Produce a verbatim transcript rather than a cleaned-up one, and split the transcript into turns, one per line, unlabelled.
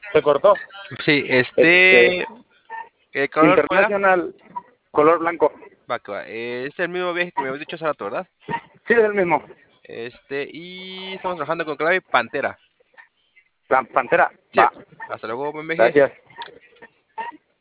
Se cortó.
Sí,
Este,
este... ¿El color cuál era?
International, color blanco.
Va, que va. Eh, es el mismo viaje que me habías dicho hace rato, ¿verdad?
Sí, es el mismo.
Este, y estamos trabajando con clave Pantera.
La pantera.
Sí.
Va.
Hasta luego, buen viaje.
Gracias.